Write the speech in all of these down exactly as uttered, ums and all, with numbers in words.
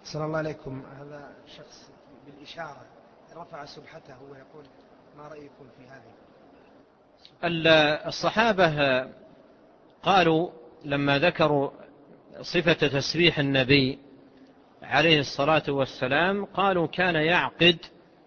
أحسن الله عليكم. هذا شخص بالإشارة رفع سبحته ويقول ما رأيكم في هذه؟ الصحابة قالوا لما ذكروا صفة تسبيح النبي عليه الصلاة والسلام قالوا كان يعقد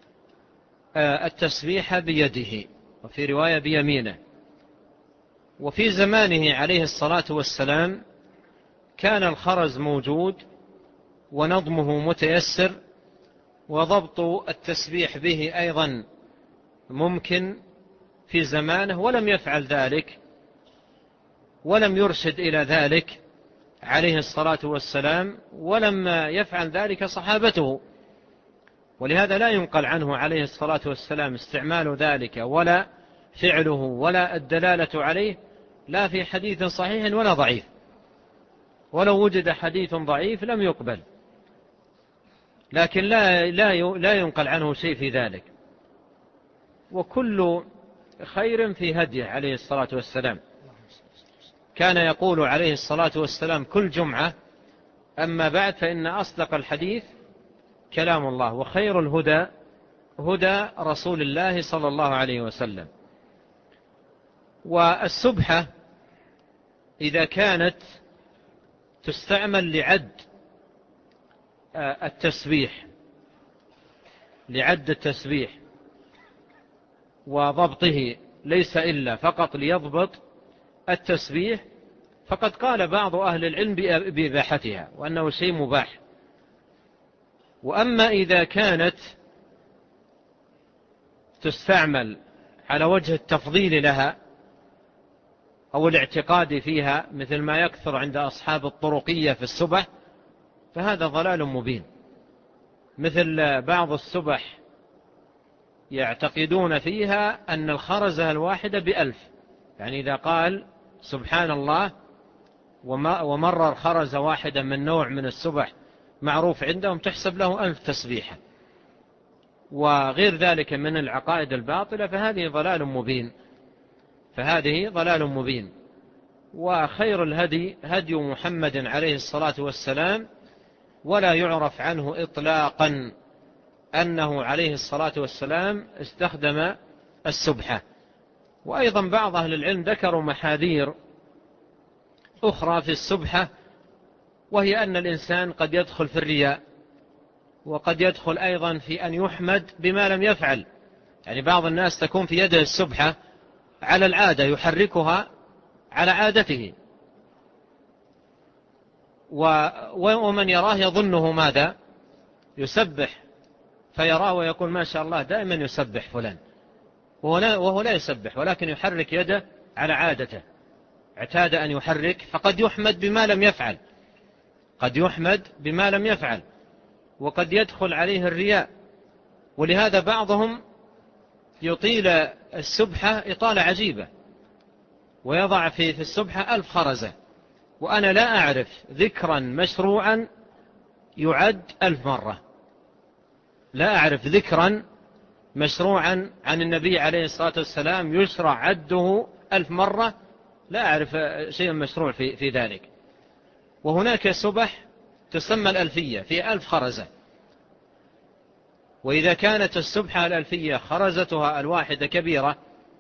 التسبيح بيده، وفي رواية بيمينه. وفي زمانه عليه الصلاة والسلام كان الخرز موجود ونظمه متيسر، وضبط التسبيح به أيضا ممكن في زمانه، ولم يفعل ذلك ولم يرشد إلى ذلك عليه الصلاة والسلام، ولم يفعل ذلك صحابته. ولهذا لا ينقل عنه عليه الصلاة والسلام استعمال ذلك ولا فعله ولا الدلالة عليه، لا في حديث صحيح ولا ضعيف، ولو وجد حديث ضعيف لم يقبل، لكن لا, لا, لا ينقل عنه شيء في ذلك. وكل خير في هديه عليه الصلاة والسلام. كان يقول عليه الصلاة والسلام كل جمعة: أما بعد فإن أصدق الحديث كلام الله، وخير الهدى هدى رسول الله صلى الله عليه وسلم. والسبحة إذا كانت تستعمل لعد التسبيح لعد التسبيح وضبطه، ليس إلا فقط ليضبط التسبيح، فقد قال بعض أهل العلم بإباحتها وأنه شيء مباح. وأما إذا كانت تستعمل على وجه التفضيل لها أو الاعتقاد فيها، مثل ما يكثر عند أصحاب الطرقية في السبح، فهذا ضلال مبين. مثل بعض السبح يعتقدون فيها أن الخرزة الواحدة بألف، يعني إذا قال سبحان الله ومرر خرزة واحدة من نوع من السبح معروف عندهم تحسب له ألف تسبيحة، وغير ذلك من العقائد الباطلة، فهذه ضلال مبين فهذه ضلال مبين. وخير الهدي هدي محمد عليه الصلاة والسلام، ولا يعرف عنه إطلاقا أنه عليه الصلاة والسلام استخدم السبحة. وأيضا بعض أهل العلم ذكروا محاذير أخرى في السبحة، وهي أن الإنسان قد يدخل في الرياء، وقد يدخل أيضا في أن يحمد بما لم يفعل. يعني بعض الناس تكون في يده السبحة على العادة، يحركها على عادته، ومن يراه يظنه ماذا؟ يسبح، فيراه ويقول ما شاء الله دائما يسبح فلان، وهو لا يسبح، ولكن يحرك يده على عادته، اعتاد أن يحرك، فقد يحمد بما لم يفعل قد يحمد بما لم يفعل وقد يدخل عليه الرياء. ولهذا بعضهم يطيل السبحة إطالة عجيبة، ويضع في السبحة ألف خرزة، وأنا لا أعرف ذكرا مشروعا يعد ألف مرة، لا أعرف ذكرا مشروعا عن النبي عليه الصلاة والسلام يشرع عده ألف مرة، لا أعرف شيئا مشروع في, في ذلك. وهناك سبح تسمى الألفية في ألف خرزة، وإذا كانت السبحة الألفية خرزتها الواحدة كبيرة،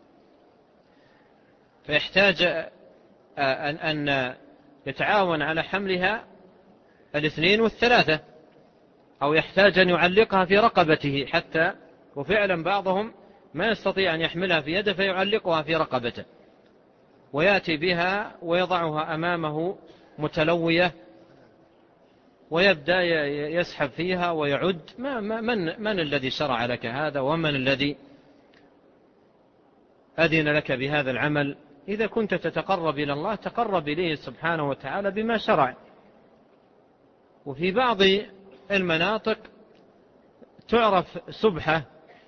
فيحتاج أن, أن يتعاون على حملها الاثنين والثلاثة، أو يحتاج أن يعلقها في رقبته حتى، وفعلا بعضهم ما يستطيع أن يحملها في يده فيعلقها في رقبته، ويأتي بها ويضعها أمامه متلوية، ويبدأ يسحب فيها ويعد. ما من, من الذي شرع لك هذا؟ ومن الذي أذن لك بهذا العمل؟ إذا كنت تتقرب إلى الله تقرب إليه سبحانه وتعالى بما شرع. وفي بعض المناطق تعرف سبحة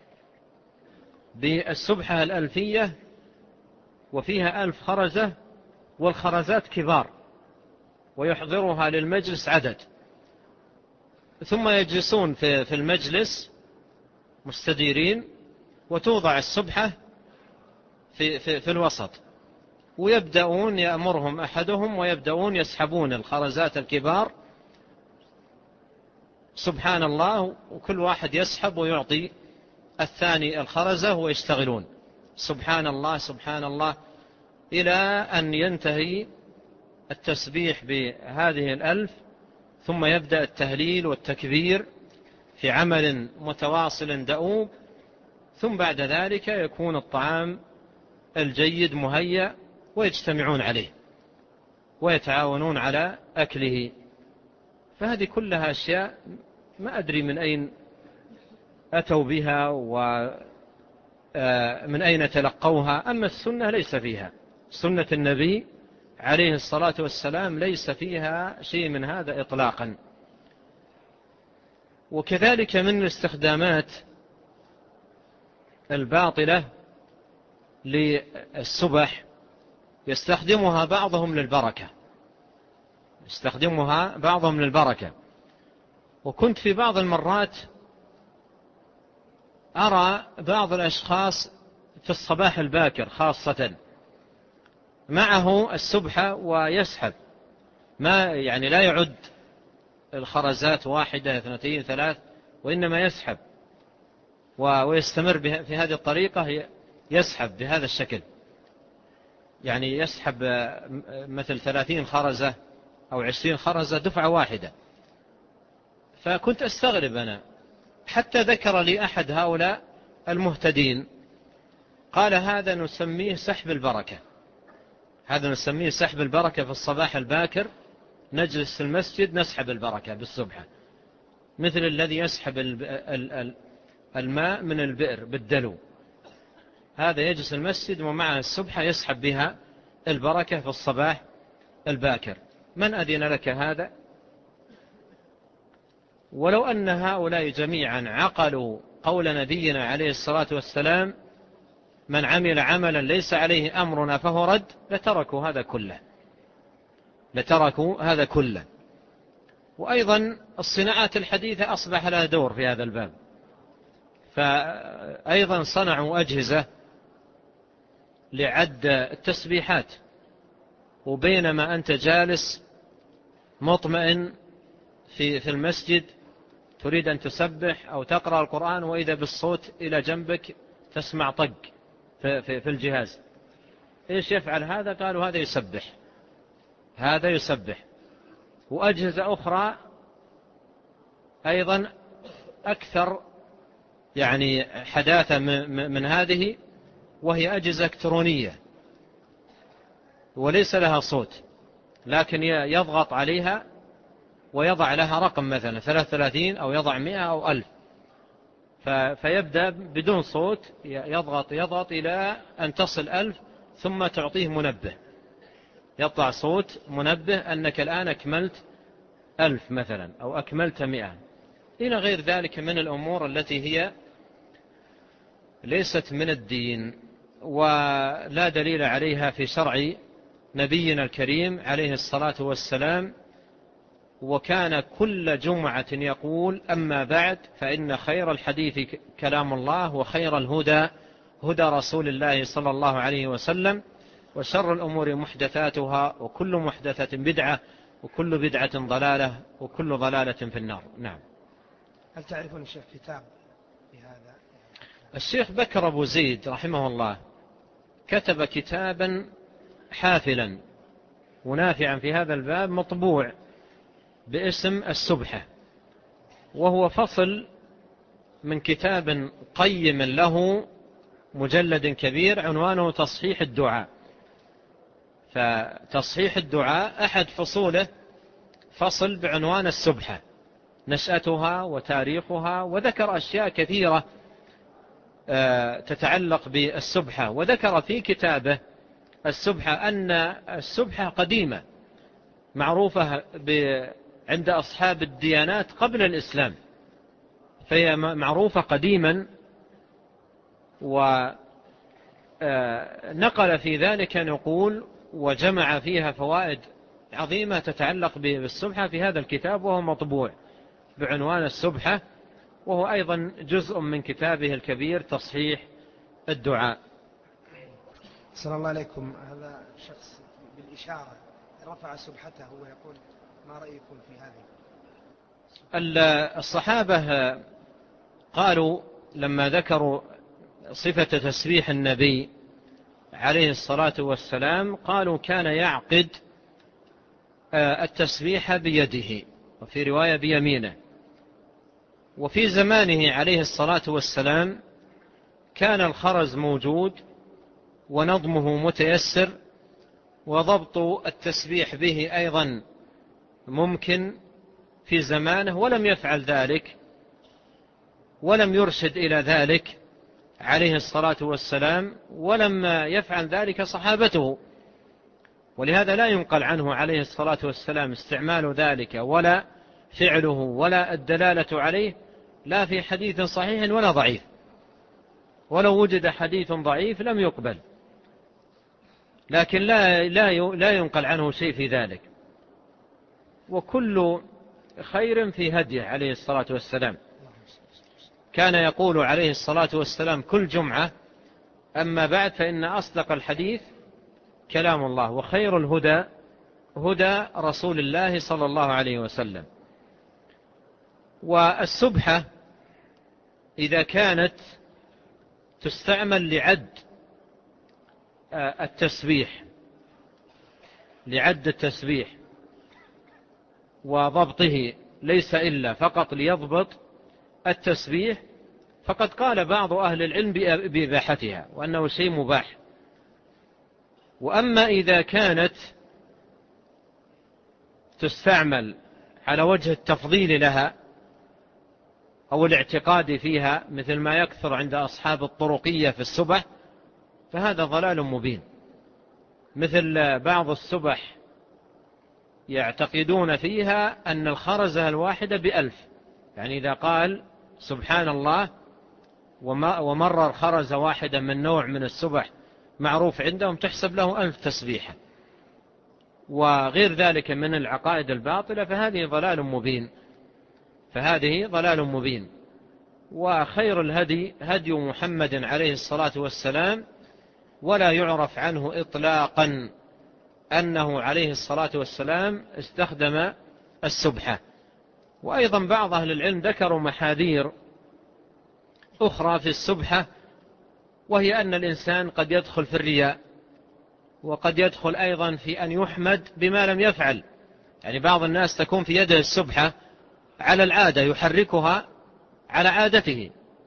بالسبحة الألفية وفيها ألف خرزة، والخرزات كبار، ويحضرها للمجلس عدد، ثم يجلسون في المجلس مستديرين، وتوضع السبحة في, في, في الوسط، ويبدأون يأمرهم أحدهم ويبدأون يسحبون الخرزات الكبار سبحان الله، وكل واحد يسحب ويعطي الثاني الخرزة ويشتغلون سبحان الله سبحان الله إلى أن ينتهي التسبيح بهذه الألف، ثم يبدأ التهليل والتكبير في عمل متواصل دؤوب، ثم بعد ذلك يكون الطعام الجيد مهيأ ويجتمعون عليه ويتعاونون على أكله. فهذه كلها أشياء ما أدري من أين أتوا بها ومن أين تلقوها. أما السنة ليس فيها، سنة النبي عليه الصلاة والسلام ليس فيها شيء من هذا إطلاقا. وكذلك من الاستخدامات الباطلة للسبح يستخدمها بعضهم للبركة يستخدمها بعضهم للبركة وكنت في بعض المرات أرى بعض الأشخاص في الصباح الباكر خاصة معه السبحة ويسحب، ما يعني لا يعد الخرزات واحدة اثنتين ثلاث، وإنما يسحب ويستمر في هذه الطريقة، يسحب بهذا الشكل، يعني يسحب مثل ثلاثين خرزة أو عشرين خرزة دفعة واحدة. فكنت أستغرب أنا، حتى ذكر لي أحد هؤلاء المهتدين قال هذا نسميه سحب البركة، هذا نسميه سحب البركة في الصباح الباكر، نجلس في المسجد نسحب البركة بالسبحة، مثل الذي يسحب الماء من البئر بالدلو، هذا يجلس المسجد ومعه السبحة يسحب بها البركة في الصباح الباكر. من أذن لك هذا؟ ولو أن هؤلاء جميعا عقلوا قول نبينا عليه الصلاة والسلام من عمل عملا ليس عليه أمرنا فهو رد، لتركوا هذا كله لتركوا هذا كله. وأيضا الصناعات الحديثة أصبح لها دور في هذا الباب، فأيضا صنعوا أجهزة لعد التسبيحات، وبينما أنت جالس مطمئن في في المسجد تريد أن تسبح أو تقرأ القرآن، وإذا بالصوت إلى جنبك تسمع طق في, في, في الجهاز. إيش يفعل هذا؟ قالوا هذا يسبح هذا يسبح. وأجهزة أخرى أيضا أكثر يعني حداثة من هذه، وهي أجهزة إلكترونية وليس لها صوت، لكن يضغط عليها ويضع لها رقم مثلا ثلاثة وثلاثين أو يضع مئة أو ألف، فيبدأ بدون صوت يضغط يضغط إلى أن تصل ألف، ثم تعطيه منبه، يطلع صوت منبه أنك الآن أكملت ألف مثلا أو أكملت مئة، إلى غير ذلك من الأمور التي هي ليست من الدين ولا دليل عليها في شرع نبينا الكريم عليه الصلاة والسلام. وكان كل جمعة يقول أما بعد فإن خير الحديث كلام الله، وخير الهدى هدى رسول الله صلى الله عليه وسلم، وشر الأمور محدثاتها، وكل محدثة بدعة، وكل بدعة ضلالة، وكل ضلالة في النار. نعم. هل تعرفون الشيخ كتاب بهذا؟ الشيخ بكر أبو زيد رحمه الله كتب كتابا حافلا ونافعا في هذا الباب مطبوع باسم السبحة، وهو فصل من كتاب قيم له مجلد كبير عنوانه تصحيح الدعاء. فتصحيح الدعاء أحد فصوله فصل بعنوان السبحة، نشأتها وتاريخها، وذكر أشياء كثيرة تتعلق بالسبحة. وذكر في كتابه السبحة أن السبحة قديمة معروفة عند أصحاب الديانات قبل الإسلام، فهي معروفة قديما، ونقل في ذلك نقول وجمع فيها فوائد عظيمة تتعلق بالسبحة في هذا الكتاب، وهو مطبوع بعنوان السبحة، وهو أيضا جزء من كتابه الكبير تصحيح الدعاء. صلى الله عليكم. هذا شخص بالإشارة رفع سبحته ويقول ما رأيكم في هذه؟ الصحابة قالوا لما ذكروا صفة تسبيح النبي عليه الصلاة والسلام قالوا كان يعقد التسبيح بيده، وفي رواية بيمينه. وفي زمانه عليه الصلاة والسلام كان الخرز موجود ونظمه متيسر، وضبط التسبيح به أيضا ممكن في زمانه، ولم يفعل ذلك ولم يرشد إلى ذلك عليه الصلاة والسلام، ولم يفعل ذلك صحابته. ولهذا لا ينقل عنه عليه الصلاة والسلام استعمال ذلك ولا فعله ولا الدلالة عليه، لا في حديث صحيح ولا ضعيف، ولو وجد حديث ضعيف لم يقبل، لكن لا, لا, لا ينقل عنه شيء في ذلك. وكل خير في هديه عليه الصلاة والسلام. كان يقول عليه الصلاة والسلام كل جمعة: أما بعد فإن أصدق الحديث كلام الله، وخير الهدى هدى رسول الله صلى الله عليه وسلم. والسبحة إذا كانت تستعمل لعد التسبيح لعد التسبيح وضبطه، ليس إلا فقط ليضبط التسبيح، فقد قال بعض أهل العلم بإباحتها وأنه شيء مباح. وأما إذا كانت تستعمل على وجه التفضيل لها أو الاعتقاد فيها، مثل ما يكثر عند أصحاب الطرقية في السبح، فهذا ضلال مبين. مثل بعض السبح يعتقدون فيها أن الخرزة الواحدة بألف، يعني إذا قال سبحان الله ومرر خرزة واحدة من نوع من السبح معروف عندهم تحسب له ألف تسبيحة، وغير ذلك من العقائد الباطلة، فهذه ضلال مبين فهذه ضلال مبين. وخير الهدي هدي محمد عليه الصلاة والسلام، ولا يعرف عنه إطلاقا أنه عليه الصلاة والسلام استخدم السبحة. وأيضا بعض أهل العلم ذكروا محاذير أخرى في السبحة، وهي أن الإنسان قد يدخل في الرياء، وقد يدخل أيضا في أن يحمد بما لم يفعل. يعني بعض الناس تكون في يده السبحة على العادة، يحركها على عادته،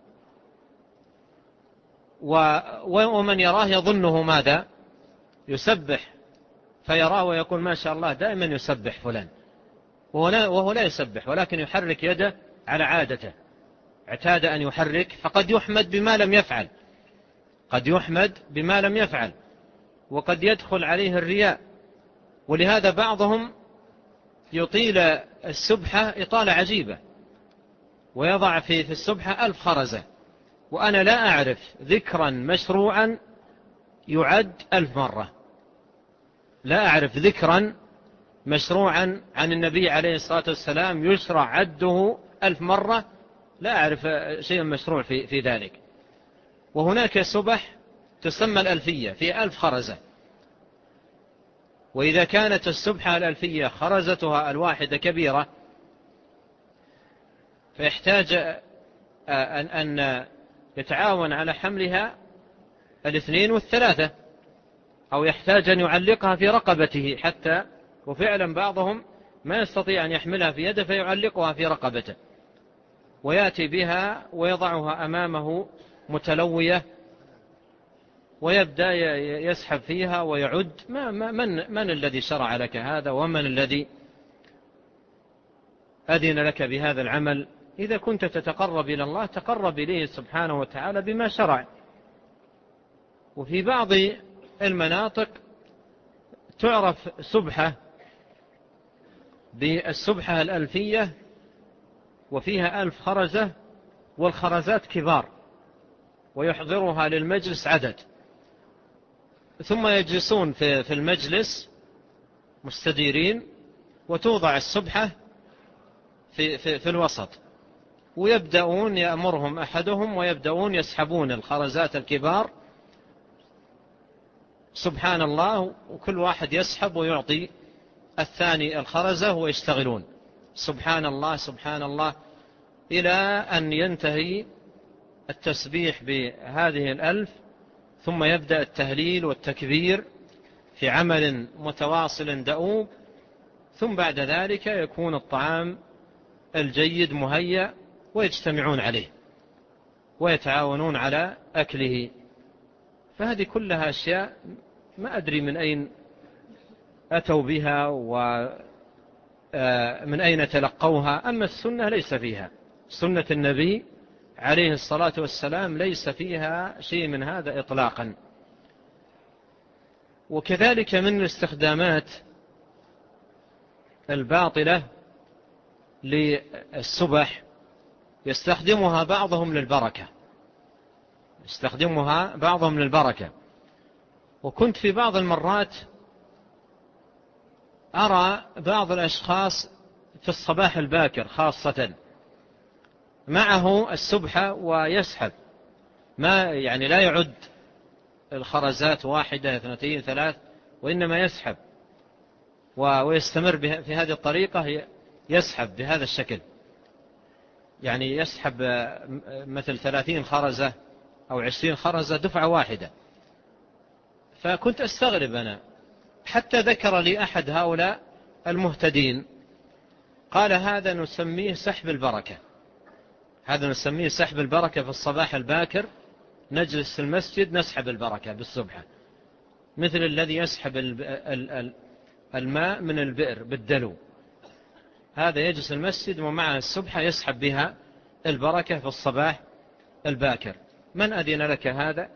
ومن يراه يظنه ماذا؟ يسبح، فيراه ويقول ما شاء الله دائما يسبح فلان، وهو لا, وهو لا يسبح، ولكن يحرك يده على عادته، اعتاد أن يحرك، فقد يحمد بما لم يفعل قد يحمد بما لم يفعل وقد يدخل عليه الرياء. ولهذا بعضهم يطيل السبحة إطالة عجيبة، ويضع في في السبحة ألف خرزة، وأنا لا أعرف ذكرا مشروعا يعد ألف مرة، لا أعرف ذكرا مشروعا عن النبي عليه الصلاة والسلام يشرع عده ألف مرة، لا أعرف شيئا مشروع في, في ذلك. وهناك سبح تسمى الألفية في ألف خرزة، وإذا كانت السبحة الألفية خرزتها الواحدة كبيرة، فيحتاج أن, أن يتعاون على حملها الاثنين والثلاثة، أو يحتاج أن يعلقها في رقبته حتى، وفعلا بعضهم ما يستطيع أن يحملها في يده فيعلقها في رقبته، ويأتي بها ويضعها أمامه متلوية، ويبدأ يسحب فيها ويعد. ما من, من الذي شرع لك هذا؟ ومن الذي أذن لك بهذا العمل؟ إذا كنت تتقرب إلى الله تقرب إليه سبحانه وتعالى بما شرع. وفي بعض المناطق تعرف سبحة بالسبحة الألفية، وفيها ألف خرزة، والخرزات كبار، ويحضرها للمجلس عدد، ثم يجلسون في المجلس مستديرين، وتوضع السبحة في, في, في الوسط، ويبدأون يأمرهم أحدهم ويبدأون يسحبون الخرزات الكبار سبحان الله، وكل واحد يسحب ويعطي الثاني الخرزة ويشتغلون. سبحان الله سبحان الله إلى أن ينتهي التسبيح بهذه الألف، ثم يبدأ التهليل والتكبير في عمل متواصل دؤوب، ثم بعد ذلك يكون الطعام الجيد مهيأ ويجتمعون عليه ويتعاونون على أكله. فهذه كلها أشياء ما أدري من أين أتوا بها ومن أين تلقوها. أما السنة ليس فيها، سنة النبي عليه الصلاة والسلام ليس فيها شيء من هذا إطلاقا. وكذلك من الاستخدامات الباطلة للسبح يستخدمها بعضهم للبركة يستخدمها بعضهم للبركة وكنت في بعض المرات أرى بعض الأشخاص في الصباح الباكر خاصة معه السبحة ويسحب، ما يعني لا يعد الخرزات واحدة اثنتين ثلاث، وإنما يسحب ويستمر في هذه الطريقة، يسحب بهذا الشكل، يعني يسحب مثل ثلاثين خرزة أو عشرين خرزة دفعة واحدة. فكنت أستغرب أنا، حتى ذكر لي أحد هؤلاء المهتدين قال هذا نسميه سحب البركة، هذا نسميه سحب البركة في الصباح الباكر، نجلس في المسجد نسحب البركة بالسبحة، مثل الذي يسحب الماء من البئر بالدلو، هذا يجلس المسجد ومعه السبحة يسحب بها البركة في الصباح الباكر. من أذن لك هذا؟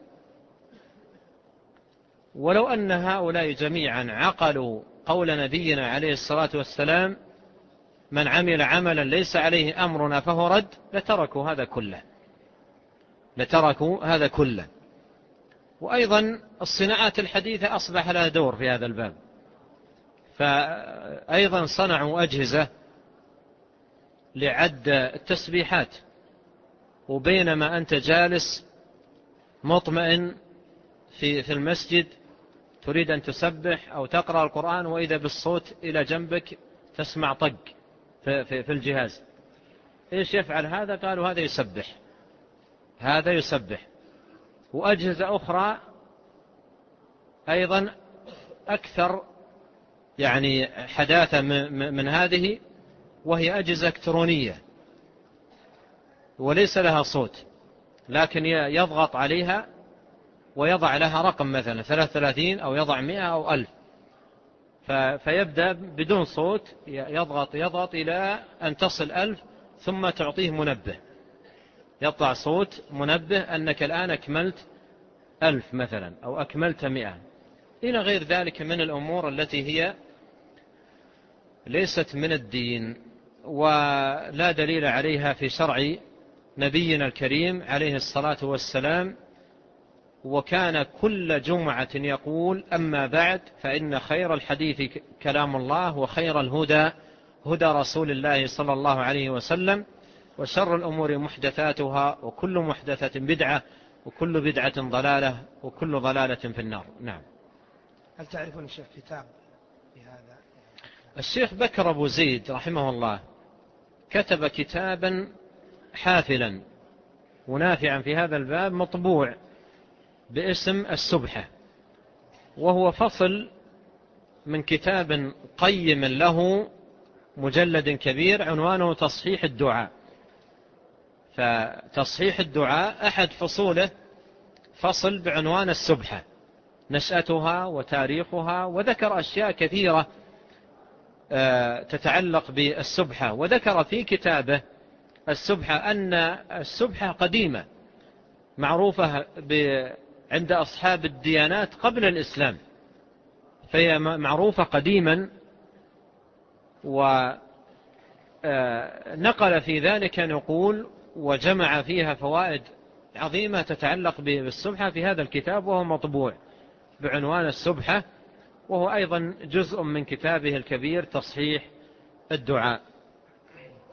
ولو أن هؤلاء جميعا عقلوا قول نبينا عليه الصلاة والسلام من عمل عملا ليس عليه أمرنا فهو رد، لتركوا هذا كله لتركوا هذا كله. وأيضا الصناعات الحديثة أصبح لها دور في هذا الباب، فأيضا صنعوا أجهزة لعد التسبيحات، وبينما أنت جالس مطمئن في في المسجد تريد أن تسبح أو تقرأ القرآن، وإذا بالصوت إلى جنبك تسمع طق في, في, في الجهاز. إيش يفعل هذا؟ قالوا هذا يسبح هذا يسبح. وأجهزة أخرى أيضا أكثر يعني حداثة من هذه، وهي أجهزة إلكترونية وليس لها صوت، لكن يضغط عليها ويضع لها رقم مثلا ثلاثة وثلاثين أو يضع مئة أو ألف، فيبدأ بدون صوت يضغط يضغط إلى أن تصل ألف، ثم تعطيه منبه، يطلع صوت منبه أنك الآن أكملت ألف مثلا أو أكملت مئة، إلى غير ذلك من الأمور التي هي ليست من الدين ولا دليل عليها في شرع نبينا الكريم عليه الصلاة والسلام. وكان كل جمعة يقول أما بعد فإن خير الحديث كلام الله، وخير الهدى هدى رسول الله صلى الله عليه وسلم، وشر الأمور محدثاتها، وكل محدثة بدعة، وكل بدعة ضلالة، وكل ضلالة في النار. نعم. هل تعرفون الشيخ كتاب بهذا؟ الشيخ بكر أبو زيد رحمه الله كتب كتابا حافلا ونافعا في هذا الباب مطبوع باسم السبحة، وهو فصل من كتاب قيم له مجلد كبير عنوانه تصحيح الدعاء. فتصحيح الدعاء أحد فصوله فصل بعنوان السبحة، نشأتها وتاريخها، وذكر أشياء كثيرة تتعلق بالسبحة. وذكر في كتابه السبحة أن السبحة قديمة معروفة عند أصحاب الديانات قبل الإسلام، فهي معروفة قديما، ونقل في ذلك نقول وجمع فيها فوائد عظيمة تتعلق بالسبحة في هذا الكتاب، وهو مطبوع بعنوان السبحة، وهو أيضا جزء من كتابه الكبير تصحيح الدعاء.